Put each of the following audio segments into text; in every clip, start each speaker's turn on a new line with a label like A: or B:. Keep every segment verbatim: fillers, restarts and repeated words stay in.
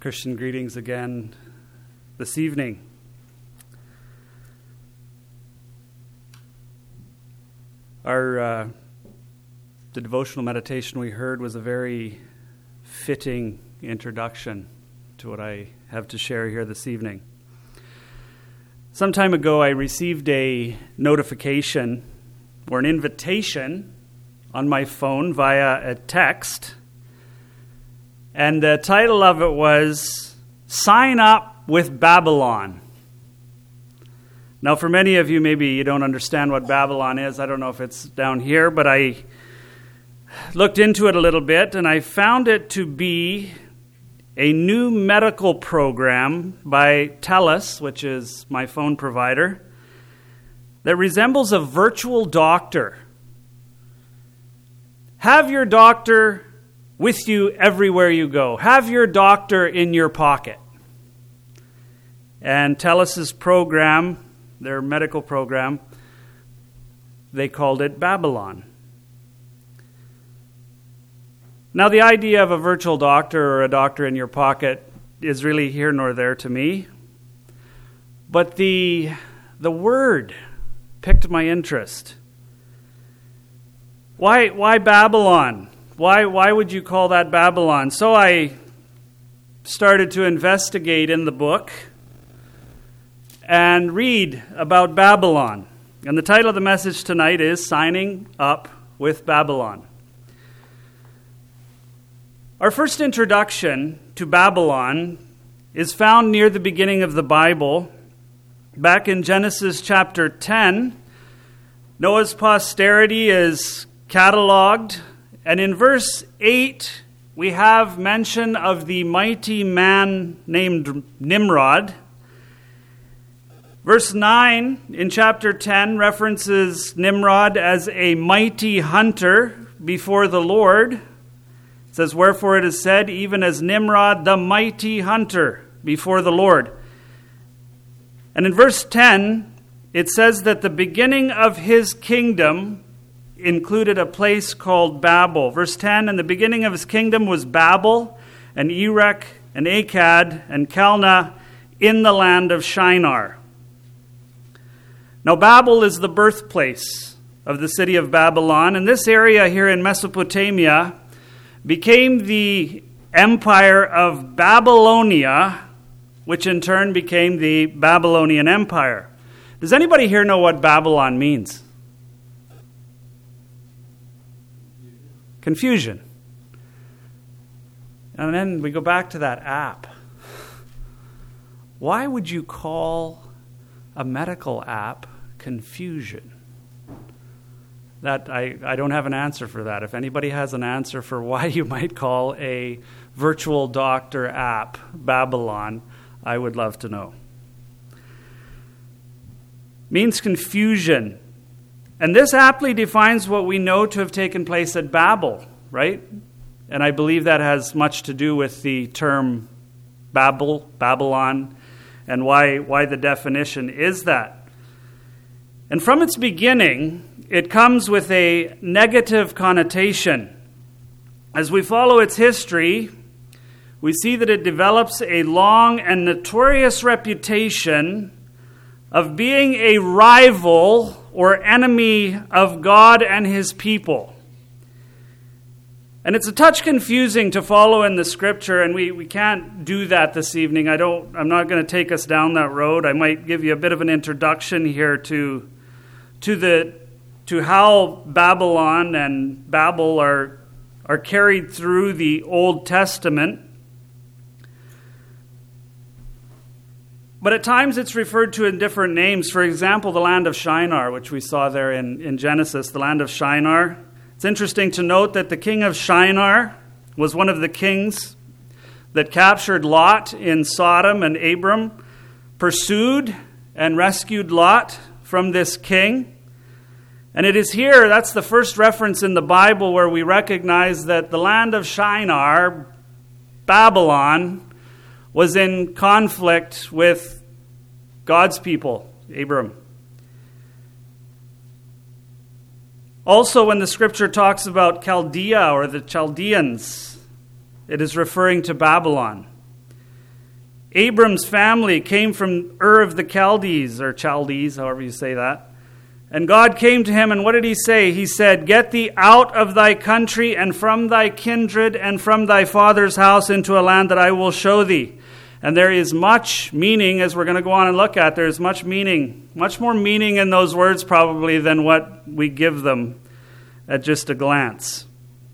A: Christian greetings again this evening. Our uh, the devotional meditation we heard was a very fitting introduction to what I have to share here this evening. Some time ago, I received a notification or an invitation on my phone via a text, and the title of it was Sign Up with Babylon. Now, for many of you, maybe you don't understand what Babylon is. I don't know if it's down here, but I looked into it a little bit, and I found it to be a new medical program by TELUS, which is my phone provider, that resembles a virtual doctor. Have your doctor with you everywhere you go. Have your doctor in your pocket. And TELUS's program, their medical program, they called it Babylon. Now, the idea of a virtual doctor or a doctor in your pocket is really here nor there to me. But the, the word piqued my interest. Why, why Babylon? Why, why would you call that Babylon? So I started to investigate in the book and read about Babylon. And the title of the message tonight is Signing Up with Babylon. Our first introduction to Babylon is found near the beginning of the Bible. Back in Genesis chapter ten, Noah's posterity is cataloged, and in verse eight, we have mention of the mighty man named Nimrod. Verse nine in chapter ten references Nimrod as a mighty hunter before the Lord. It says, wherefore it is said, even as Nimrod the mighty hunter before the Lord. And in verse ten, it says that the beginning of his kingdom included a place called Babel. Verse ten, and the beginning of his kingdom was Babel, and Erech, and Akkad, and Calneh in the land of Shinar. Now, Babel is the birthplace of the city of Babylon, and this area here in Mesopotamia became the empire of Babylonia, which in turn became the Babylonian Empire. Does anybody here know what Babylon means? Confusion. And then we go back to that app. Why would you call a medical app confusion? That I, I don't have an answer for that. If anybody has an answer for why you might call a virtual doctor app Babylon, I would love to know. Means confusion. And this aptly defines what we know to have taken place at Babel, right? And I believe that has much to do with the term Babel, Babylon, and why, why the definition is that. And from its beginning, it comes with a negative connotation. As we follow its history, we see that it develops a long and notorious reputation of being a rival or enemy of God and his people. And it's a touch confusing to follow in the scripture, and we, we can't do that this evening. I don't, I'm not going to take us down that road. I might give you a bit of an introduction here to, to, the, to how Babylon and Babel are, are carried through the Old Testament. But at times it's referred to in different names. For example, the land of Shinar, which we saw there in, in Genesis, the land of Shinar. It's interesting to note that the king of Shinar was one of the kings that captured Lot in Sodom, and Abram pursued and rescued Lot from this king. And it is here, that's the first reference in the Bible where we recognize that the land of Shinar, Babylon, was in conflict with God's people, Abram. Also, when the scripture talks about Chaldea or the Chaldeans, it is referring to Babylon. Abram's family came from Ur of the Chaldees, or Chaldees, however you say that. And God came to him, and what did he say? He said, "Get thee out of thy country and from thy kindred and from thy father's house into a land that I will show thee." And there is much meaning, as we're going to go on and look at, there is much meaning, much more meaning in those words probably than what we give them at just a glance.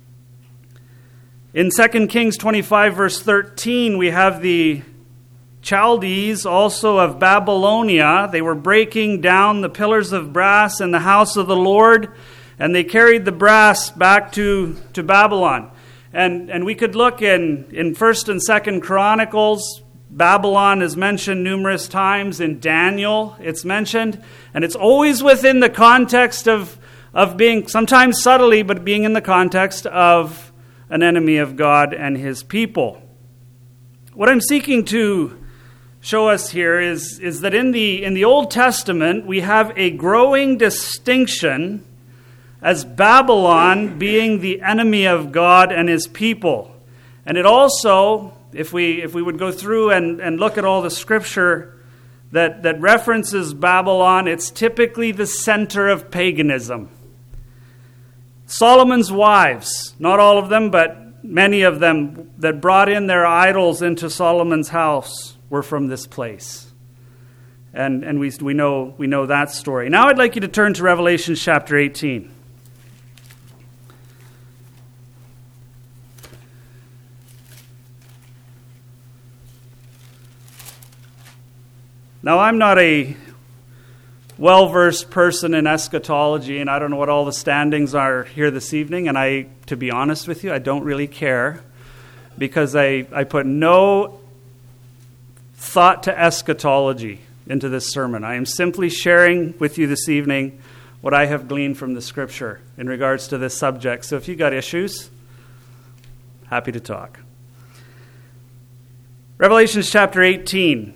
A: In Second Kings twenty-five, verse thirteen, we have the Chaldees, also of Babylonia. They were breaking down the pillars of brass in the house of the Lord, and they carried the brass back to, to Babylon. And and we could look in, in First and Second Chronicles. Babylon is mentioned numerous times. In Daniel, it's mentioned. And it's always within the context of, of being, sometimes subtly, but being in the context of an enemy of God and his people. What I'm seeking to show us here is, is that in the in the Old Testament, we have a growing distinction as Babylon being the enemy of God and his people. And it also, if we if we would go through and, and look at all the scripture that, that references Babylon, it's typically the center of paganism. Solomon's wives, not all of them, but many of them that brought in their idols into Solomon's house were from this place. And and we we know we know that story. Now I'd like you to turn to Revelation chapter eighteen. Now I'm not a well-versed person in eschatology, and I don't know what all the standings are here this evening, and I, to be honest with you, I don't really care, because I, I put no thought to eschatology into this sermon. I am simply sharing with you this evening what I have gleaned from the Scripture in regards to this subject. So if you got issues, happy to talk. Revelation chapter eighteen.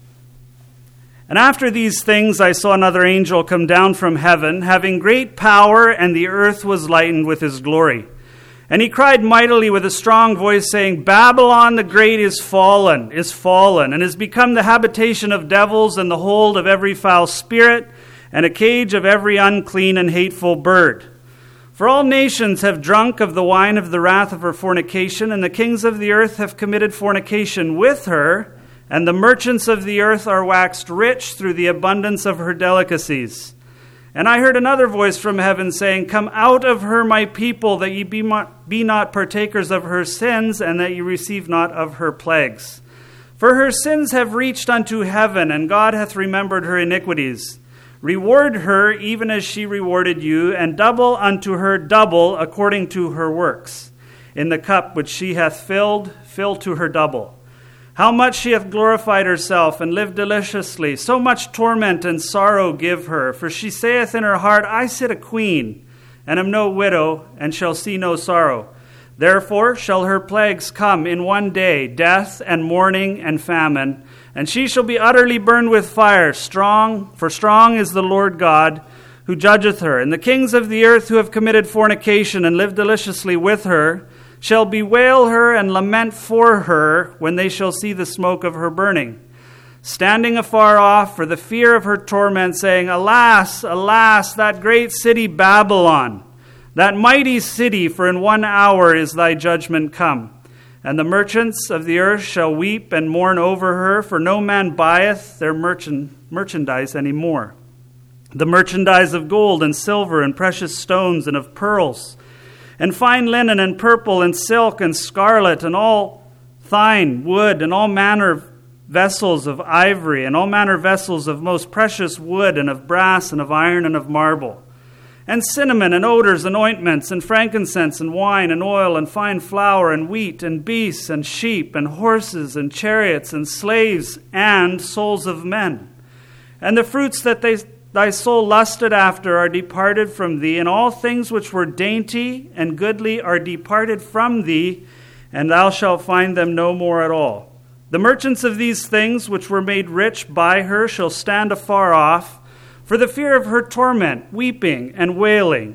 A: And after these things I saw another angel come down from heaven, having great power, and the earth was lightened with his glory. And he cried mightily with a strong voice, saying, Babylon the great is fallen, is fallen, and is become the habitation of devils, and the hold of every foul spirit, and a cage of every unclean and hateful bird. For all nations have drunk of the wine of the wrath of her fornication, and the kings of the earth have committed fornication with her, and the merchants of the earth are waxed rich through the abundance of her delicacies. And I heard another voice from heaven saying, Come out of her, my people, that ye be not partakers of her sins, and that ye receive not of her plagues. For her sins have reached unto heaven, and God hath remembered her iniquities. Reward her even as she rewarded you, and double unto her double according to her works. In the cup which she hath filled, fill to her double. How much she hath glorified herself, and lived deliciously, so much torment and sorrow give her. For she saith in her heart, I sit a queen, and am no widow, and shall see no sorrow. Therefore shall her plagues come in one day, death and mourning and famine, and she shall be utterly burned with fire. Strong, for strong is the Lord God, who judgeth her. And the kings of the earth who have committed fornication and lived deliciously with her shall bewail her and lament for her when they shall see the smoke of her burning, standing afar off for the fear of her torment, saying, Alas, alas, that great city Babylon, that mighty city, for in one hour is thy judgment come. And the merchants of the earth shall weep and mourn over her, for no man buyeth their merchant, merchandise any more. The merchandise of gold and silver and precious stones and of pearls, and fine linen, and purple, and silk, and scarlet, and all fine wood, and all manner of vessels of ivory, and all manner vessels of most precious wood, and of brass, and of iron, and of marble, and cinnamon, and odors, and ointments, and frankincense, and wine, and oil, and fine flour, and wheat, and beasts, and sheep, and horses, and chariots, and slaves, and souls of men. And the fruits that they thy soul lusted after are departed from thee, and all things which were dainty and goodly are departed from thee, and thou shalt find them no more at all. The merchants of these things which were made rich by her shall stand afar off, for the fear of her torment, weeping and wailing.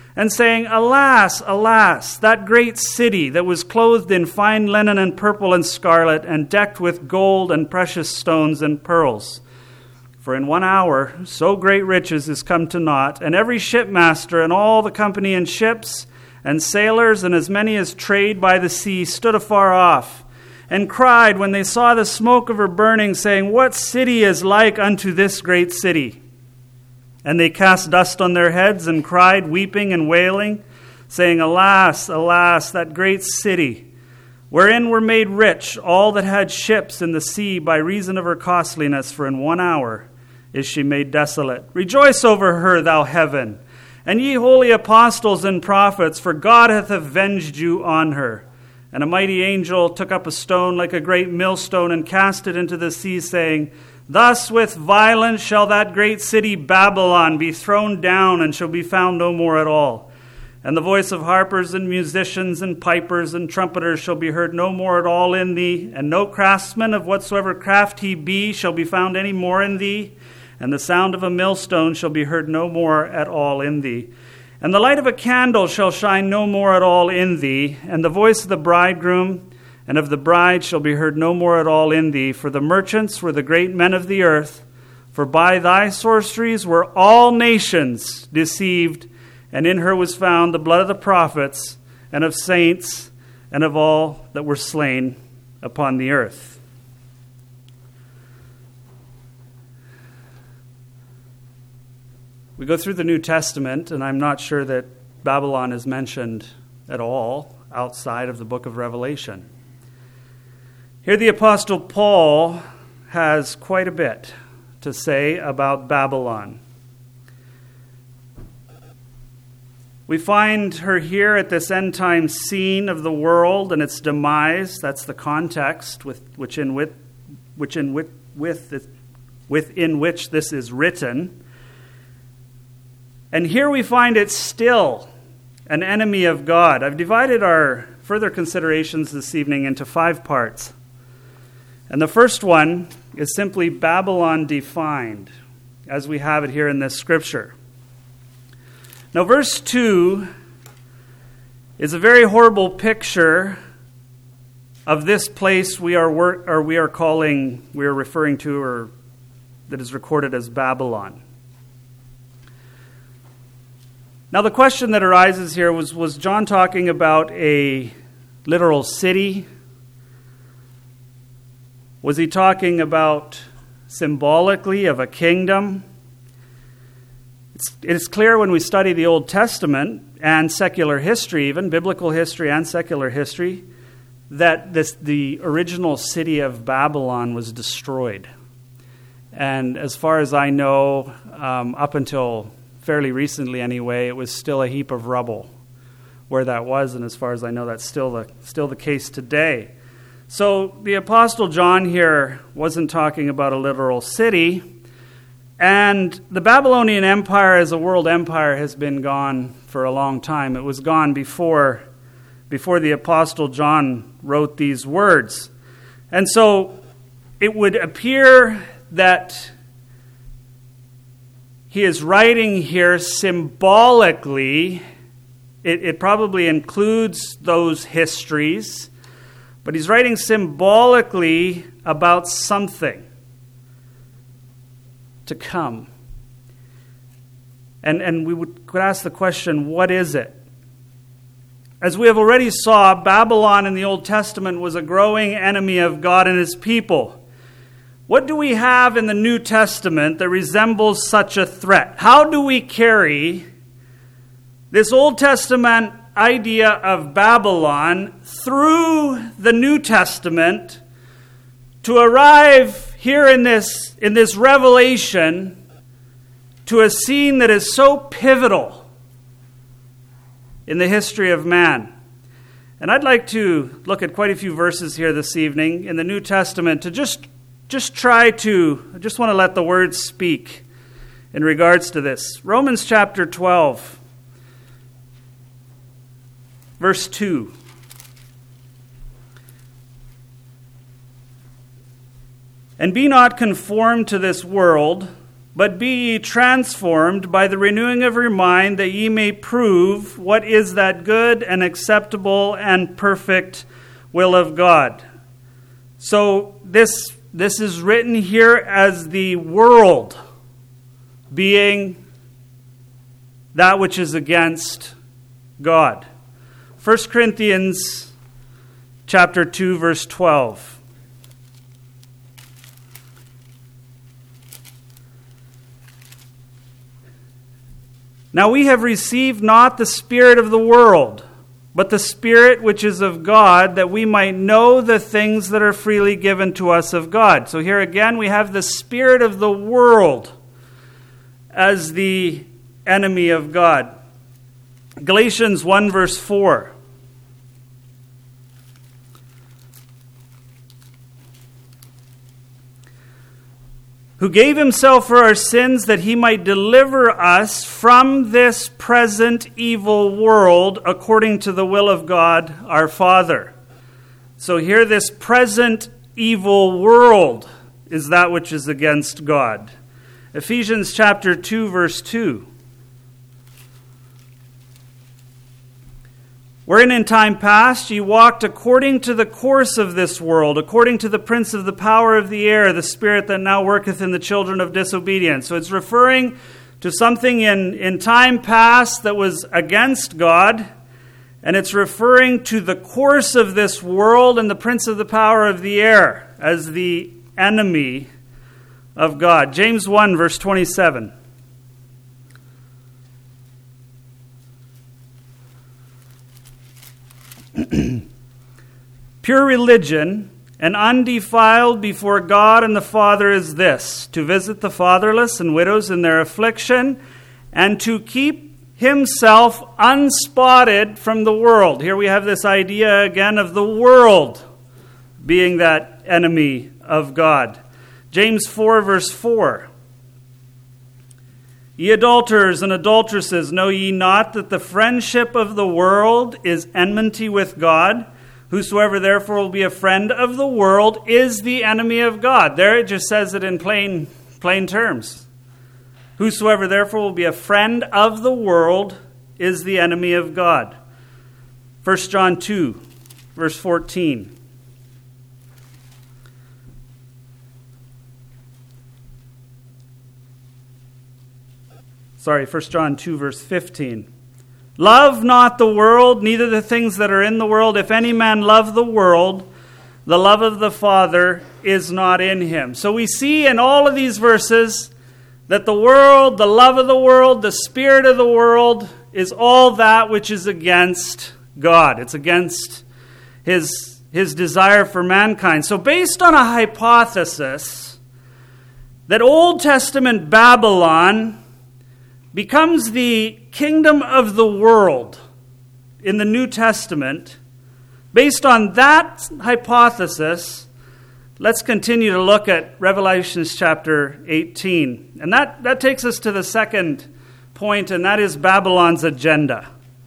A: and saying, Alas, alas, that great city that was clothed in fine linen and purple and scarlet, and decked with gold and precious stones and pearls. For in one hour so great riches is come to naught, and every shipmaster and all the company in ships and sailors and as many as trade by the sea stood afar off, and cried when they saw the smoke of her burning, saying, What city is like unto this great city? And they cast dust on their heads and cried, weeping and wailing, saying, Alas, alas, that great city, wherein were made rich all that had ships in the sea by reason of her costliness, for in one hour is she made desolate. Rejoice over her, thou heaven, and ye holy apostles and prophets, for God hath avenged you on her. And a mighty angel took up a stone like a great millstone and cast it into the sea, saying, Thus with violence shall that great city Babylon be thrown down, and shall be found no more at all. And the voice of harpers and musicians and pipers and trumpeters shall be heard no more at all in thee, and no craftsman of whatsoever craft he be shall be found any more in thee, and the sound of a millstone shall be heard no more at all in thee. And the light of a candle shall shine no more at all in thee, and the voice of the bridegroom and of the bride shall be heard no more at all in thee, for the merchants were the great men of the earth, for by thy sorceries were all nations deceived, and in her was found the blood of the prophets and of saints and of all that were slain upon the earth. We go through the New Testament, and I'm not sure that Babylon is mentioned at all outside of the book of Revelation. Here the Apostle Paul has quite a bit to say about Babylon. We find her here at this end-time scene of the world and its demise. That's the context with which in with, which in with, with within which this is written. And here we find it still an enemy of God. I've divided our further considerations this evening into five parts. And the first one is simply Babylon defined, as we have it here in this scripture. Now, verse two is a very horrible picture of this place we are wor- or we are calling, we are referring to, or that is recorded as Babylon. Now, the question that arises here was, was John talking about a literal city? Was he talking about symbolically of a kingdom? It's, it is clear when we study the Old Testament and secular history, even biblical history and secular history, that this, the original city of Babylon was destroyed. And as far as I know, um, up until fairly recently anyway, it was still a heap of rubble where that was, and as far as I know, that's still the still the case today. So the Apostle John here wasn't talking about a literal city, and the Babylonian Empire as a world empire has been gone for a long time. It was gone before, before the Apostle John wrote these words. And so it would appear that he is writing here symbolically. It, it probably includes those histories, but he's writing symbolically about something to come. And, and we would, could ask the question, what is it? As we have already saw, Babylon in the Old Testament was a growing enemy of God and his people. What do we have in the New Testament that resembles such a threat? How do we carry this Old Testament idea of Babylon through the New Testament to arrive here in this, in this revelation to a scene that is so pivotal in the history of man? And I'd like to look at quite a few verses here this evening in the New Testament to just, just try to, I just want to let the words speak in regards to this. Romans chapter twelve. Verse two. And be not conformed to this world, but be ye transformed by the renewing of your mind, that ye may prove what is that good and acceptable and perfect will of God. So this, this is written here as the world being that which is against God. First Corinthians chapter two, verse twelve. Now we have received not the spirit of the world, but the Spirit which is of God, that we might know the things that are freely given to us of God. So here again we have the spirit of the world as the enemy of God. Galatians one, verse four. Who gave himself for our sins that he might deliver us from this present evil world according to the will of God our Father. So here this present evil world is that which is against God. Ephesians chapter two, verse two. Wherein in time past ye walked according to the course of this world, according to the prince of the power of the air, the spirit that now worketh in the children of disobedience. So it's referring to something in, in time past that was against God, and it's referring to the course of this world and the prince of the power of the air as the enemy of God. James one, verse twenty-seven. Pure religion and undefiled before God and the Father is this, to visit the fatherless and widows in their affliction, and to keep himself unspotted from the world. Here we have this idea again of the world being that enemy of God. James four, verse four. Ye adulterers and adulteresses, know ye not that the friendship of the world is enmity with God? Whosoever therefore will be a friend of the world is the enemy of God. There it just says it in plain, plain terms. Whosoever therefore will be a friend of the world is the enemy of God. First John two, verse fourteen. Sorry, First John two, verse fifteen. Love not the world, neither the things that are in the world. If any man love the world, the love of the Father is not in him. So we see in all of these verses that the world, the love of the world, the spirit of the world is all that which is against God. It's against his, his desire for mankind. So based on a hypothesis that Old Testament Babylon becomes the kingdom of the world in the New Testament, based on that hypothesis, let's continue to look at Revelation chapter eighteen. And that, that takes us to the second point, and that is Babylon's agenda.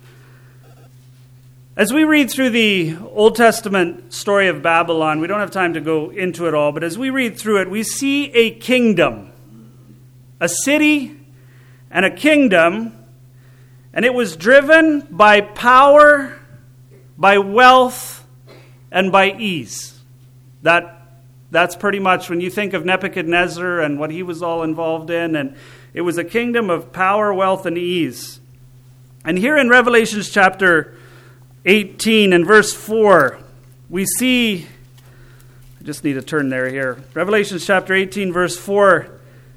A: As we read through the Old Testament story of Babylon, we don't have time to go into it all, but as we read through it, we see a kingdom, a city and a kingdom, and it was driven by power, by wealth, and by ease. That, that's pretty much when you think of Nebuchadnezzar and what he was all involved in, and it was a kingdom of power, wealth, and ease. And here in Revelation chapter eighteen and verse four, we see, I just need to turn there here, Revelation chapter eighteen, verse four,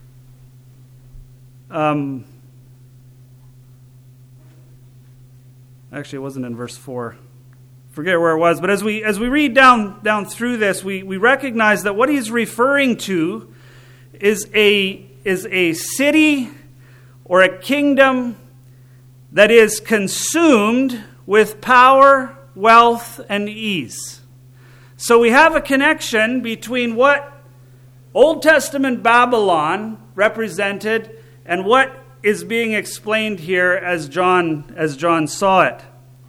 A: Um, actually, it wasn't in verse four. Forget where it was. But as we as we read down down through this, we, we recognize that what he's referring to is a is a city or a kingdom that is consumed with power, wealth, and ease. So we have a connection between what Old Testament Babylon represented and what is being explained here as John as John saw it.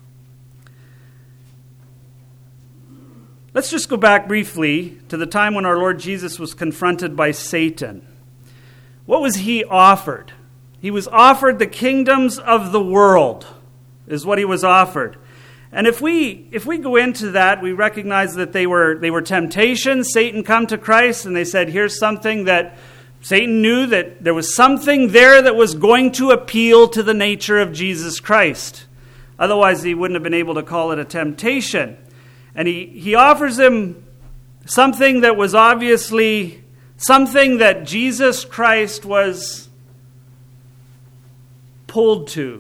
A: Let's just go back briefly to the time when our Lord Jesus was confronted by Satan. What was he offered? He was offered the kingdoms of the world, is what he was offered. And if we if we go into that, we recognize that they were they were temptations. Satan come to Christ and they said, here's something that Satan knew, that there was something there that was going to appeal to the nature of Jesus Christ. Otherwise, he wouldn't have been able to call it a temptation. And he, he offers him something that was obviously something that Jesus Christ was pulled to.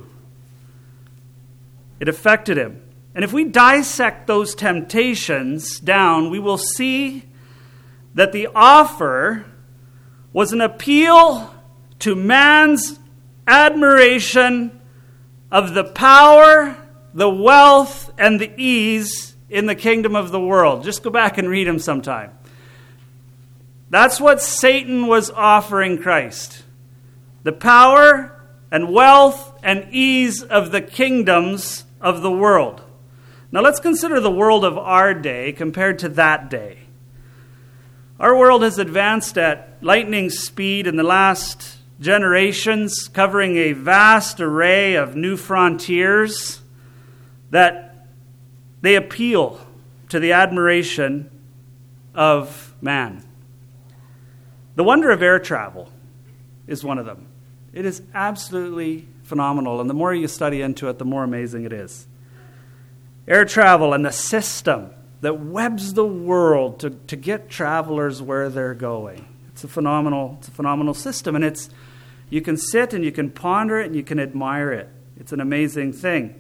A: It affected him. And if we dissect those temptations down, we will see that the offer was an appeal to man's admiration of the power, the wealth, and the ease in the kingdom of the world. Just go back and read them sometime. That's what Satan was offering Christ. The power and wealth and ease of the kingdoms of the world. Now let's consider the world of our day compared to that day. Our world has advanced at lightning speed in the last generations, covering a vast array of new frontiers that they appeal to the admiration of man. The wonder of air travel is one of them. It is absolutely phenomenal, and the more you study into it, the more amazing it is. Air travel and the system that webs the world to, to get travelers where they're going. It's a phenomenal, it's a phenomenal system, and it's you can sit and you can ponder it and you can admire it. It's an amazing thing.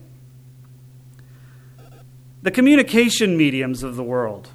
A: The communication mediums of the world.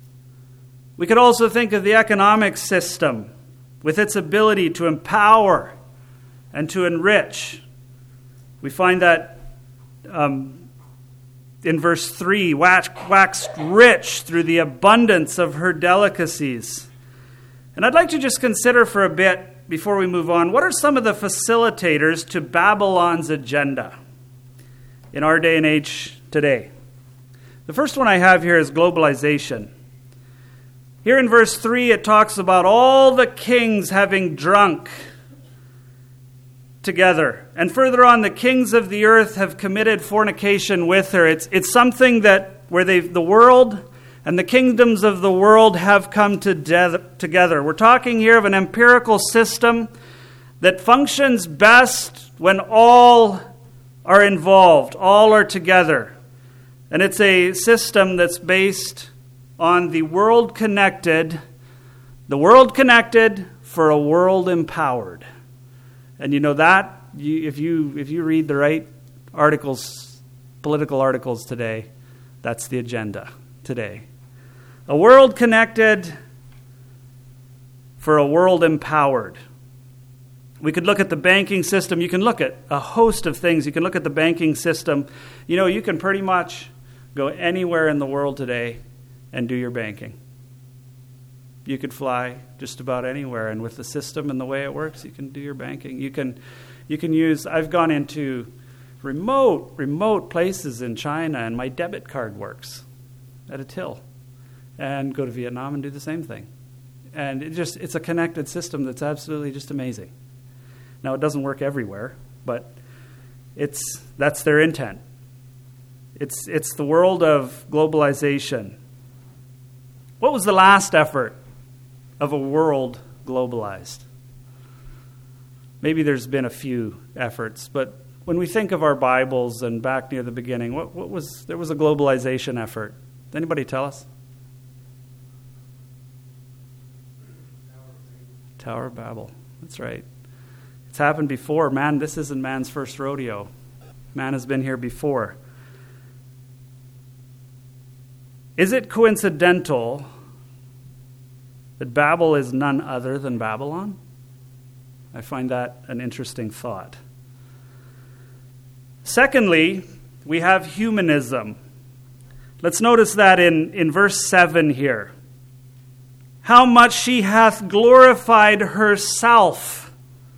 A: We could also think of the economic system with its ability to empower and to enrich. We find that um, in verse three, waxed rich through the abundance of her delicacies. And I'd like to just consider for a bit, before we move on, what are some of the facilitators to Babylon's agenda in our day and age today? The first one I have here is globalization. Here in verse three, it talks about all the kings having drunk together. And further on, the kings of the earth have committed fornication with her. It's it's something that where they the world and the kingdoms of the world have come to de- together. We're talking here of an empirical system that functions best when all are involved, all are together. And it's a system that's based on the world connected, the world connected for a world empowered. And you know that, you, if you if you read the right articles, political articles today, that's the agenda today. A world connected for a world empowered. We could look at the banking system. You can look at a host of things. You can look at the banking system. You know, you can pretty much go anywhere in the world today and do your banking. You could fly just about anywhere, and with the system and the way it works, you can do your banking. You can, you can use. I've gone into remote, remote places in China, and my debit card works at a till, and go to Vietnam and do the same thing. And it just it's a connected system that's absolutely just amazing. Now it doesn't work everywhere, but it's that's their intent. It's it's the world of globalization. What was the last effort of a world globalized? Maybe there's been a few efforts, but when we think of our Bibles and back near the beginning, what, what was there was a globalization effort. Did anybody tell us? Tower of Babel. That's right. It's happened before. Man, this isn't man's first rodeo. Man has been here before. Is it coincidental that Babel is none other than Babylon? I find that an interesting thought. Secondly, we have humanism. Let's notice that in, in verse seven here. How much she hath glorified herself.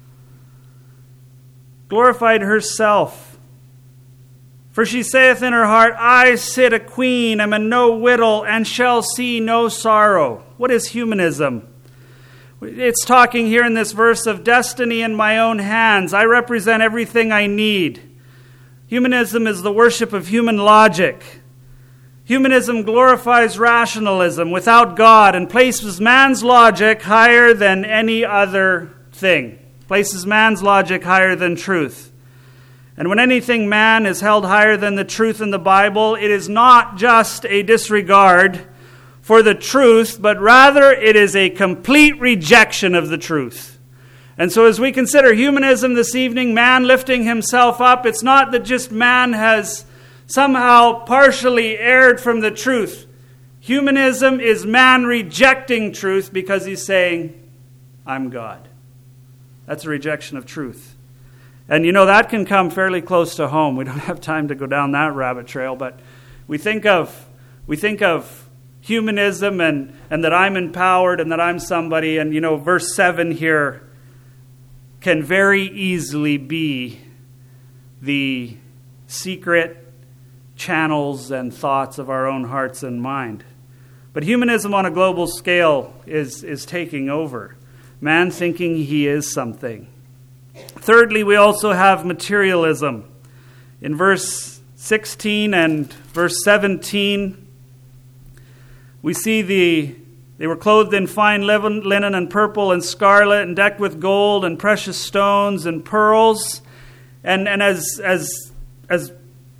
A: Glorified herself. For she saith in her heart, I sit a queen, am a no widow, and shall see no sorrow. What is humanism? It's talking here in this verse of destiny in my own hands. I represent everything I need. Humanism is the worship of human logic. Humanism glorifies rationalism without God and places man's logic higher than any other thing. Places man's logic higher than truth. And when anything man is held higher than the truth in the Bible, it is not just a disregard for the truth, but rather it is a complete rejection of the truth. And so as we consider humanism this evening, man lifting himself up, it's not that just man has somehow partially erred from the truth. Humanism is man rejecting truth because he's saying, I'm God. That's a rejection of truth. And you know, that can come fairly close to home. We don't have time to go down that rabbit trail, but we think of we think of humanism and, and that I'm empowered and that I'm somebody. And you know, verse seven here can very easily be the secret channels and thoughts of our own hearts and mind. But humanism on a global scale is, is taking over. Man thinking he is something. Thirdly, we also have materialism. In verse sixteen and verse seventeen, we see the they were clothed in fine linen and purple and scarlet and decked with gold and precious stones and pearls. And and as as as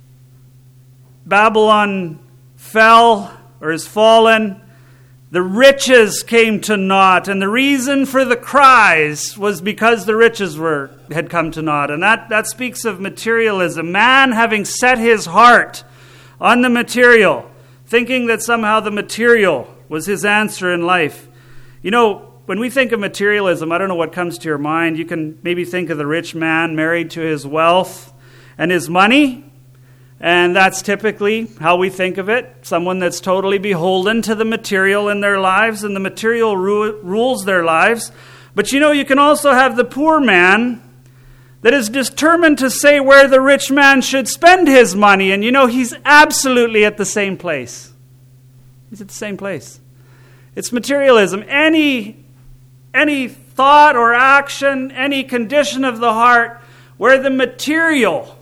A: Babylon fell or is fallen, the riches came to naught, and the reason for the cries was because the riches were had come to naught. And that, that speaks of materialism. Man having set his heart on the material, thinking that somehow the material was his answer in life. You know, when we think of materialism, I don't know what comes to your mind. You can maybe think of the rich man married to his wealth and his money. And that's typically how we think of it. Someone that's totally beholden to the material in their lives, and the material ru- rules their lives. But you know, you can also have the poor man that is determined to say where the rich man should spend his money. And you know, he's absolutely at the same place. He's at the same place. It's materialism. Any, any thought or action, any condition of the heart where the material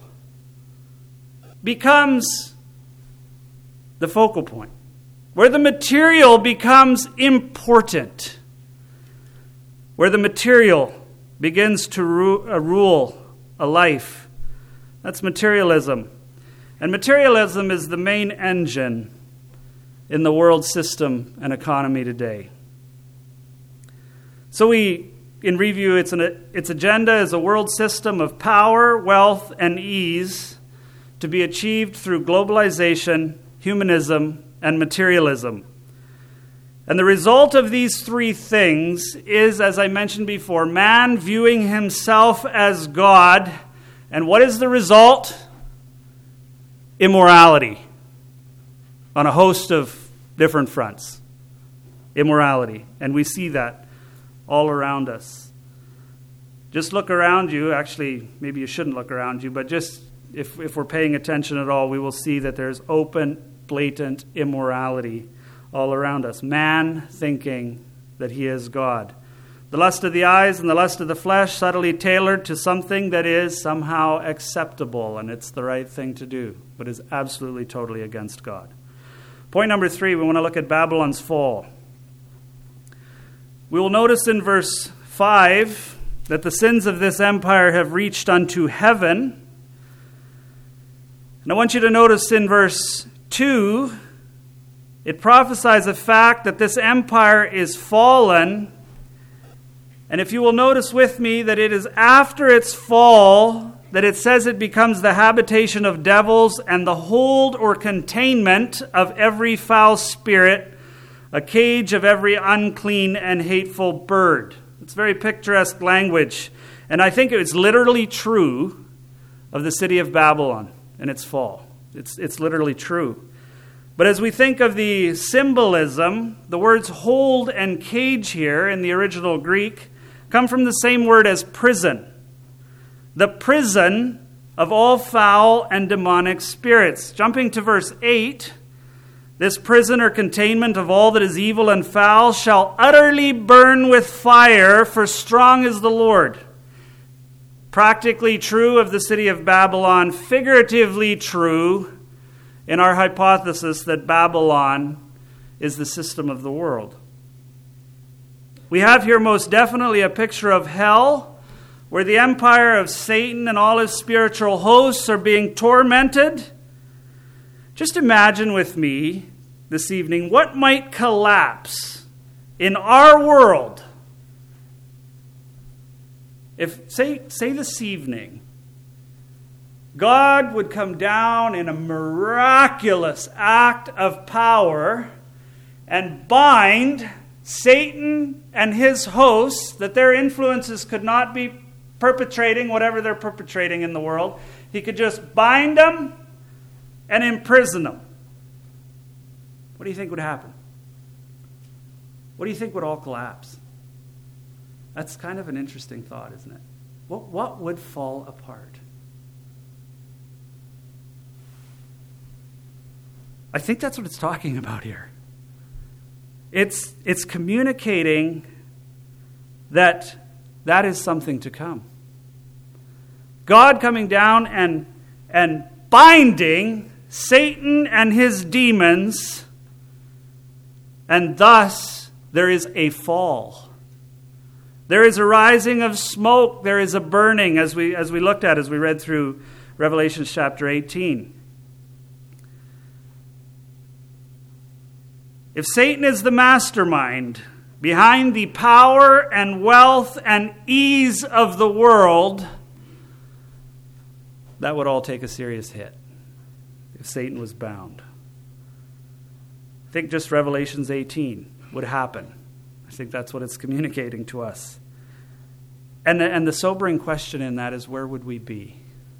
A: becomes the focal point, where the material becomes important, where the material begins to ru- uh, rule a life. That's materialism. And materialism is the main engine in the world system and economy today. So we, in review, it's an, its agenda is a world system of power, wealth, and ease to be achieved through globalization, humanism, and materialism. And the result of these three things is, as I mentioned before, man viewing himself as God. And what is the result? Immorality. On a host of different fronts. Immorality. And we see that all around us. Just look around you. Actually, maybe you shouldn't look around you, but just If if we're paying attention at all, we will see that there's open, blatant immorality all around us. Man thinking that he is God. The lust of the eyes and the lust of the flesh subtly tailored to something that is somehow acceptable, and it's the right thing to do, but is absolutely, totally against God. Point number three, we want to look at Babylon's fall. We will notice in verse five that the sins of this empire have reached unto heaven. And I want you to notice in verse two, it prophesies the fact that this empire is fallen. And if you will notice with me that it is after its fall that it says it becomes the habitation of devils and the hold or containment of every foul spirit, a cage of every unclean and hateful bird. It's very picturesque language. And I think it's literally true of the city of Babylon and its fall. It's, it's literally true. But as we think of the symbolism, the words hold and cage here in the original Greek come from the same word as prison. The prison of all foul and demonic spirits. Jumping to verse eight, this prison or containment of all that is evil and foul, shall utterly burn with fire, for strong is the Lord. Practically true of the city of Babylon, figuratively true in our hypothesis that Babylon is the system of the world. We have here most definitely a picture of hell, where the empire of Satan and all his spiritual hosts are being tormented. Just imagine with me this evening what might collapse in our world if, say, say this evening, God would come down in a miraculous act of power and bind Satan and his hosts, that their influences could not be perpetrating whatever they're perpetrating in the world. He could just bind them and imprison them. What do you think would happen? What do you think would all collapse? That's kind of an interesting thought, isn't it? What, what would fall apart? I think that's what it's talking about here. It's, it's communicating that that is something to come. God coming down and, and binding Satan and his demons, and thus there is a fall. There is a rising of smoke. There is a burning, as we, as we looked at, as we read through Revelation chapter eighteen. If Satan is the mastermind behind the power and wealth and ease of the world, that would all take a serious hit if Satan was bound. I think just Revelations eighteen would happen. I think that's what it's communicating to us. And the, and the sobering question in that is, where would we be?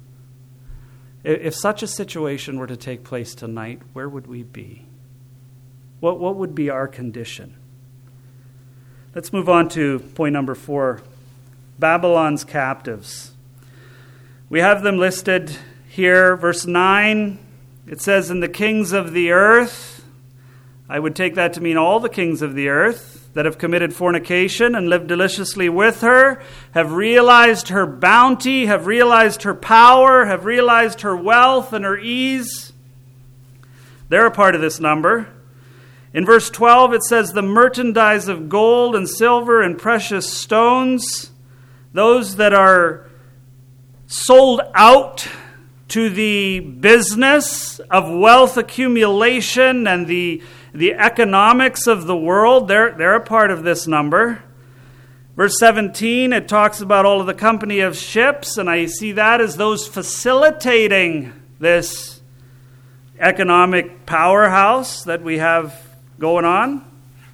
A: If such a situation were to take place tonight, where would we be? What, what would be our condition? Let's move on to point number four, Babylon's captives. We have them listed here, verse nine. It says, "And the kings of the earth," I would take that to mean all the kings of the earth, "that have committed fornication and lived deliciously with her, have realized her bounty, have realized her power, have realized her wealth and her ease." They're a part of this number. In verse twelve, it says, "The merchandise of gold and silver and precious stones," those that are sold out to the business of wealth accumulation and the, the economics of the world, they're, they're a part of this number. Verse seventeen, it talks about all of the company of ships, and I see that as those facilitating this economic powerhouse that we have going on.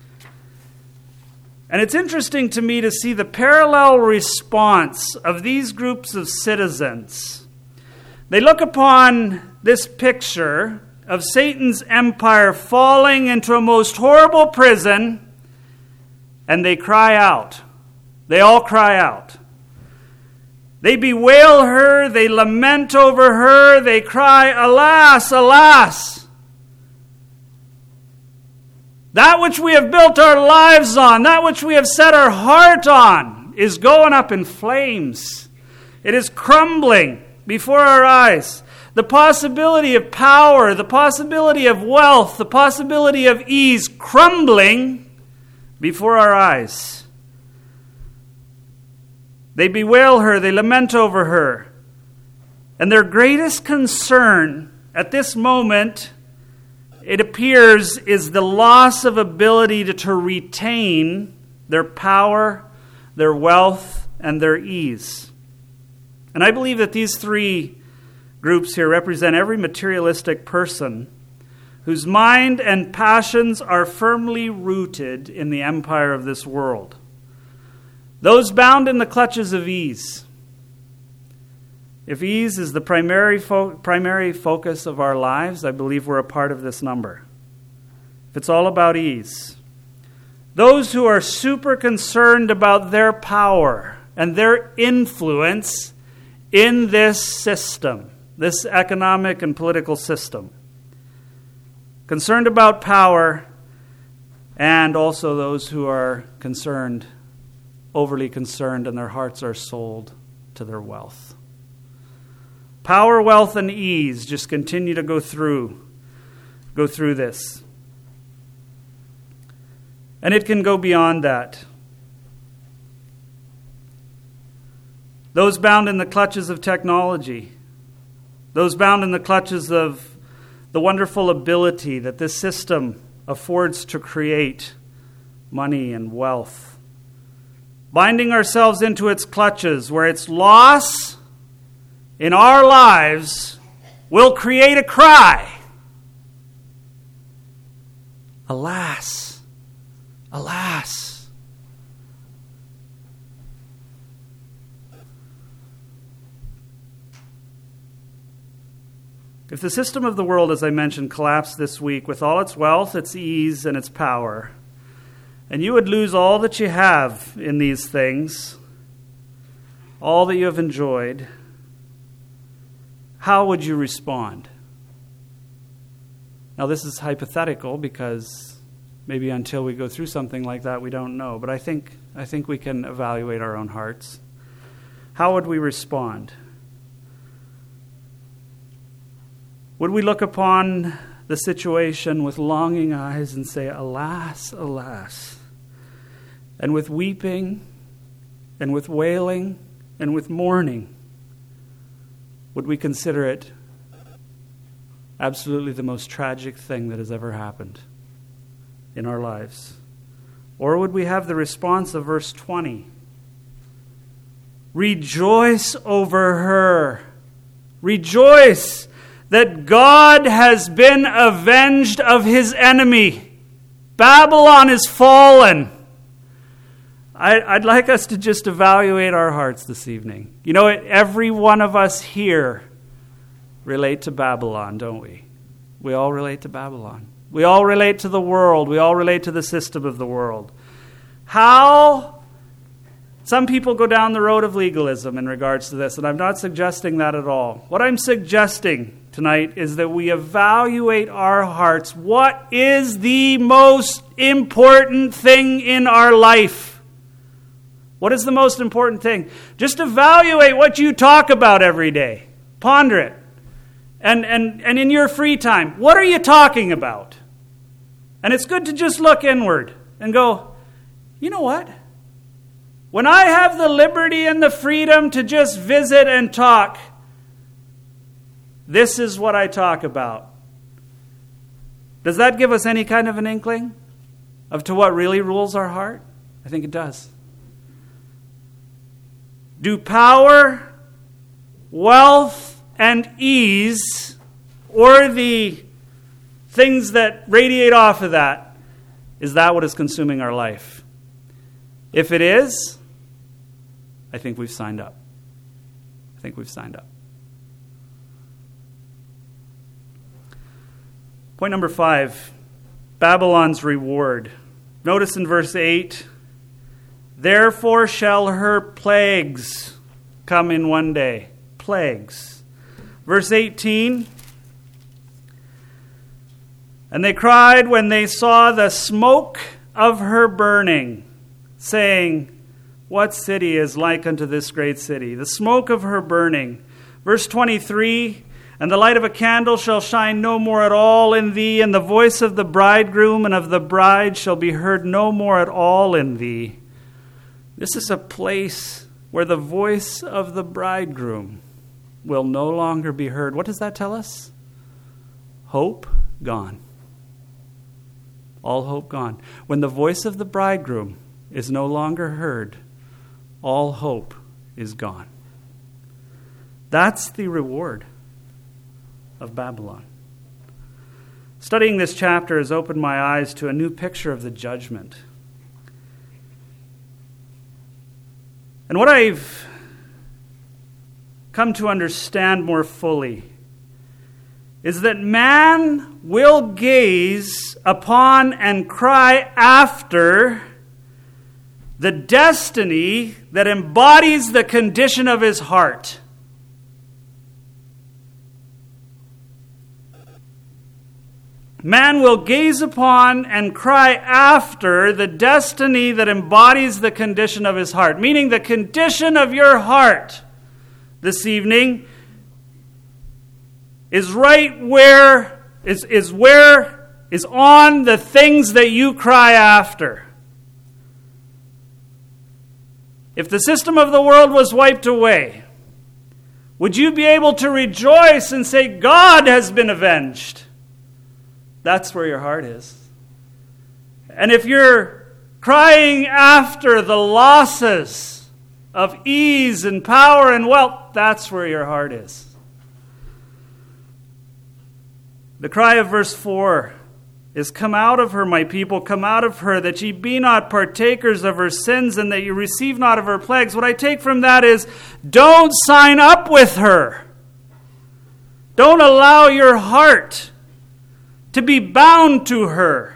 A: And it's interesting to me to see the parallel response of these groups of citizens. They look upon this picture of Satan's empire falling into a most horrible prison, and they cry out. They all cry out. They bewail her, they lament over her, they cry, "Alas, alas! That which we have built our lives on, that which we have set our heart on, is going up in flames. It is crumbling before our eyes. The possibility of power, the possibility of wealth, the possibility of ease crumbling before our eyes." They bewail her, they lament over her. And their greatest concern at this moment, it appears, is the loss of ability to, to retain their power, their wealth, and their ease. And I believe that these three groups here represent every materialistic person whose mind and passions are firmly rooted in the empire of this world. Those bound in the clutches of ease. If ease is the primary fo- primary focus of our lives, I believe we're a part of this number. If it's all about ease. Those who are super concerned about their power and their influence in this system, this economic and political system. concerned about power, and also those who are concerned, overly concerned, and their hearts are sold to their wealth. Power, wealth, and ease just continue to go through, go through this. And it can go beyond that. Those bound in the clutches of technology, those bound in the clutches of the wonderful ability that this system affords to create money and wealth, binding ourselves into its clutches where its loss in our lives will create a cry. Alas, alas. If the system of the world, as I mentioned, collapsed this week with all its wealth, its ease, and its power, and you would lose all that you have in these things, all that you have enjoyed, how would you respond? Now, this is hypothetical because maybe until we go through something like that, we don't know. But I think I think we can evaluate our own hearts. How would we respond? Would we look upon the situation with longing eyes and say, alas, alas, and with weeping and with wailing and with mourning, would we consider it absolutely the most tragic thing that has ever happened in our lives? Or would we have the response of verse twenty? Rejoice over her. Rejoice that God has been avenged of his enemy. Babylon is fallen. I, I'd like us to just evaluate our hearts this evening. You know, every one of us here relate to Babylon, don't we? We all relate to Babylon. We all relate to the world. We all relate to the system of the world. How? Some people go down the road of legalism in regards to this, and I'm not suggesting that at all. What I'm suggesting tonight is that we evaluate our hearts. What is the most important thing in our life? What is the most important thing? Just evaluate what you talk about every day. Ponder it. And, and, and in your free time, what are you talking about? And it's good to just look inward and go, you know what? When I have the liberty and the freedom to just visit and talk, this is what I talk about. Does that give us any kind of an inkling of to what really rules our heart? I think it does. Do power, wealth, and ease, or the things that radiate off of that, is that what is consuming our life? If it is, I think we've signed up. I think we've signed up. Point number five, Babylon's reward. Notice in verse eight, therefore shall her plagues come in one day. Plagues. Verse eighteen, and they cried when they saw the smoke of her burning, saying, what city is like unto this great city? The smoke of her burning. Verse twenty-three, and the light of a candle shall shine no more at all in thee, and the voice of the bridegroom and of the bride shall be heard no more at all in thee. This is a place where the voice of the bridegroom will no longer be heard. What does that tell us? Hope gone. All hope gone. When the voice of the bridegroom is no longer heard, all hope is gone. That's the reward of Babylon. Studying this chapter has opened my eyes to a new picture of the judgment. And what I've come to understand more fully is that man will gaze upon and cry after the destiny that embodies the condition of his heart. man will gaze upon and cry after the destiny that embodies the condition of his heart. Meaning the condition of your heart this evening is right where, is, is where, is on the things that you cry after. If the system of the world was wiped away, would you be able to rejoice and say, God has been avenged? That's where your heart is. And if you're crying after the losses of ease and power and wealth, that's where your heart is. The cry of verse four is, come out of her, my people, come out of her, that ye be not partakers of her sins, and that you receive not of her plagues. What I take from that is, don't sign up with her. Don't allow your heart to be bound to her.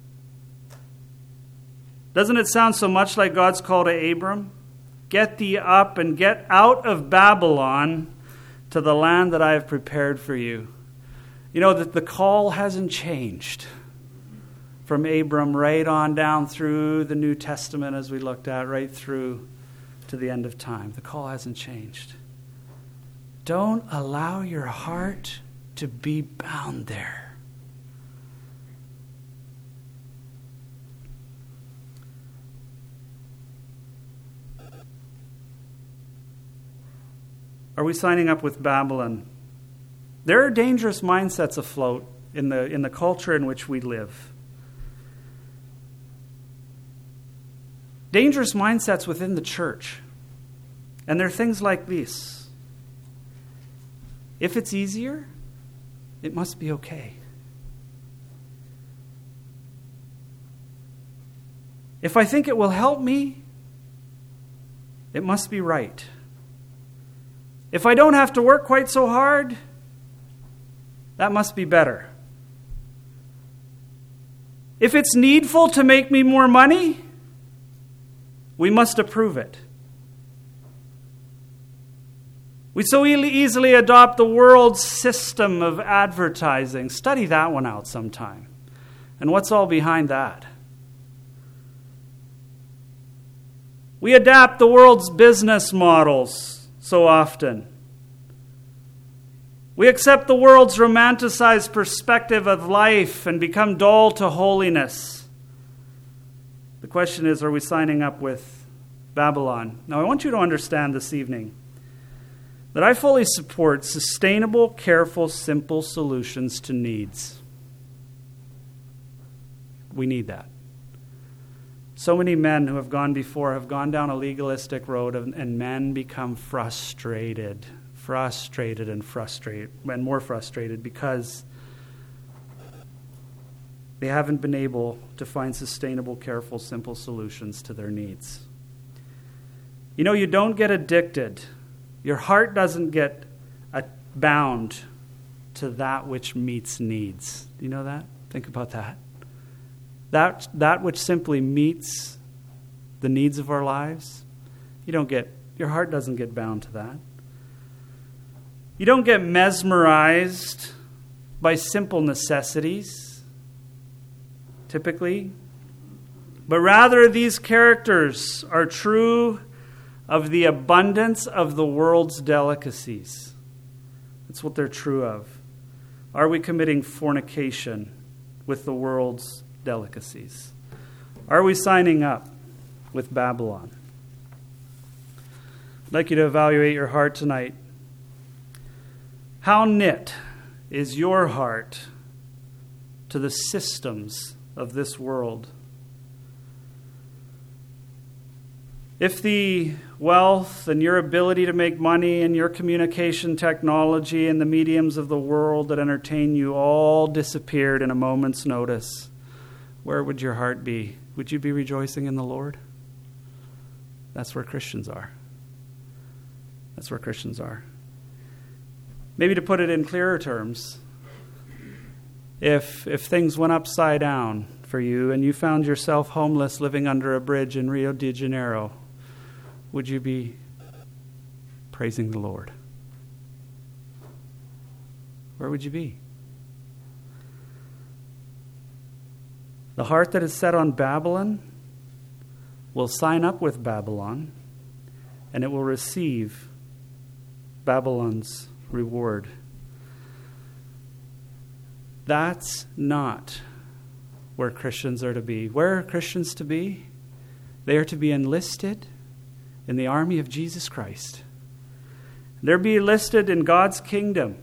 A: Doesn't it sound so much like God's call to Abram? Get thee up and get out of Babylon to the land that I have prepared for you. You know that the call hasn't changed from Abram right on down through the New Testament, as we looked at, right through to the end of time. The call hasn't changed. Don't allow your heart to be bound there. Are we signing up with Babylon? There are dangerous mindsets afloat in the, in the culture in which we live. Dangerous mindsets within the church. And they're things like these. If it's easier, it must be okay. If I think it will help me, it must be right. If I don't have to work quite so hard, that must be better. If it's needful to make me more money, we must approve it. We so easily adopt the world's system of advertising. Study that one out sometime. And what's all behind that? We adapt the world's business models so often. We accept the world's romanticized perspective of life and become dull to holiness. The question is, are we signing up with Babylon? Now, I want you to understand this evening that I fully support sustainable, careful, simple solutions to needs. We need that. So many men who have gone before have gone down a legalistic road, and men become frustrated. Frustrated and frustrated, and more frustrated because they haven't been able to find sustainable, careful, simple solutions to their needs. You know, you don't get addicted. Your heart doesn't get bound to that which meets needs. Do you know that? Think about that. That, that which simply meets the needs of our lives, you don't get, your heart doesn't get bound to that. You don't get mesmerized by simple necessities, typically. But rather, these characters are true of the abundance of the world's delicacies. That's what they're true of. Are we committing fornication with the world's delicacies? Are we signing up with Babylon? I'd like you to evaluate your heart tonight. How knit is your heart to the systems of this world? If the wealth and your ability to make money and your communication technology and the mediums of the world that entertain you all disappeared in a moment's notice, where would your heart be? Would you be rejoicing in the Lord? That's where Christians are. That's where Christians are. Maybe to put it in clearer terms, if if things went upside down for you and you found yourself homeless living under a bridge in Rio de Janeiro, would you be praising the Lord? Where would you be? The heart that is set on Babylon will sign up with Babylon, and it will receive Babylon's reward. That's not where Christians are to be. Where are Christians to be? They are to be enlisted in the army of Jesus Christ. They're to be enlisted in God's kingdom.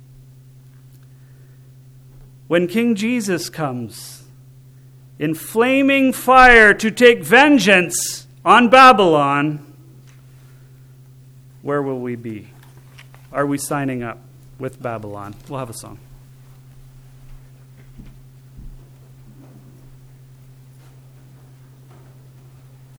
A: When King Jesus comes in flaming fire to take vengeance on Babylon, where will we be? Are we signing up with Babylon? We'll have a song.